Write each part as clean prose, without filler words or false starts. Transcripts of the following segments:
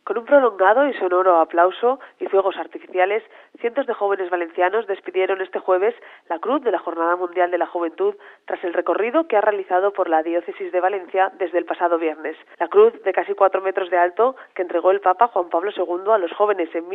Con un prolongado y sonoro aplauso y fuegos artificiales, cientos de jóvenes valencianos despidieron este jueves la cruz de la Jornada Mundial de la Juventud tras el recorrido que ha realizado por la Diócesis de Valencia desde el pasado viernes. La cruz, de casi 4 metros de alto, que entregó el Papa Juan Pablo II a los jóvenes en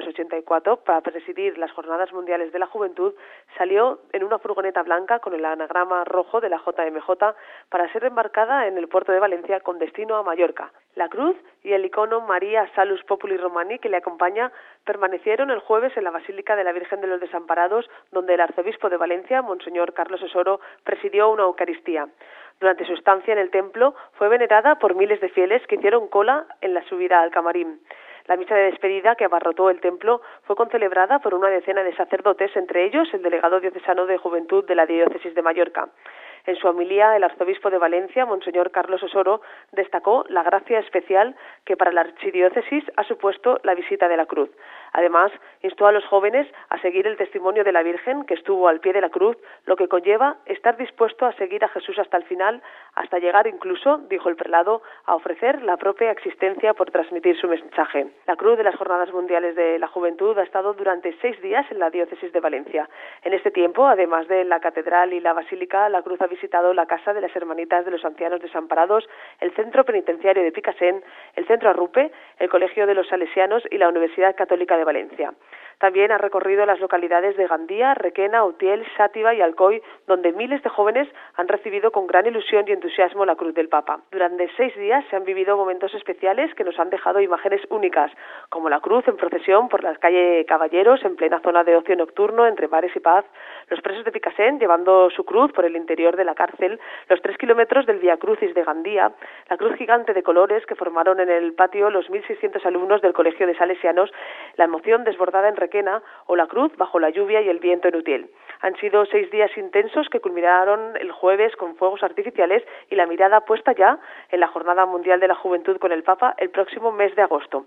1984 para presidir las Jornadas Mundiales de la Juventud, salió en una furgoneta blanca con el anagrama rojo de la JMJ para ser embarcada en el puerto de Valencia con destino a Mallorca. La cruz y el icono María Salus Populi Romani que le acompaña permanecieron el jueves en la Basílica de la Virgen de los Desamparados, donde el arzobispo de Valencia, Monseñor Carlos Osoro, presidió una Eucaristía. Durante su estancia en el templo fue venerada por miles de fieles que hicieron cola en la subida al camarín. La misa de despedida que abarrotó el templo fue concelebrada por una decena de sacerdotes, entre ellos el delegado diocesano de Juventud de la Diócesis de Mallorca. En su homilía, el arzobispo de Valencia, Monseñor Carlos Osoro, destacó la gracia especial que para la archidiócesis ha supuesto la visita de la cruz. Además, instó a los jóvenes a seguir el testimonio de la Virgen, que estuvo al pie de la cruz, lo que conlleva estar dispuesto a seguir a Jesús hasta el final, hasta llegar incluso, dijo el prelado, a ofrecer la propia existencia por transmitir su mensaje. La cruz de las Jornadas Mundiales de la Juventud ha estado durante 6 días en la Diócesis de Valencia. En este tiempo, además de la catedral y la basílica, la cruz ha visitado la Casa de las Hermanitas de los Ancianos Desamparados, el Centro Penitenciario de Picassent, el Centro Arrupe, el Colegio de los Salesianos y la Universidad Católica de Valencia. También ha recorrido las localidades de Gandía, Requena, Utiel, Xàtiva y Alcoi, donde miles de jóvenes han recibido con gran ilusión y entusiasmo la cruz del Papa. Durante 6 días se han vivido momentos especiales que nos han dejado imágenes únicas, como la cruz en procesión por la calle Caballeros, en plena zona de ocio nocturno entre bares y pub, los presos de Picassent llevando su cruz por el interior de la cárcel, los 3 kilómetros del Vía Crucis de Gandía, la cruz gigante de colores que formaron en el patio los 1.600 alumnos del Colegio de Salesianos, la emoción desbordada en Requena o la cruz bajo la lluvia y el viento en Utiel. Han sido 6 días intensos que culminaron el jueves con fuegos artificiales y la mirada puesta ya en la Jornada Mundial de la Juventud con el Papa el próximo mes de agosto.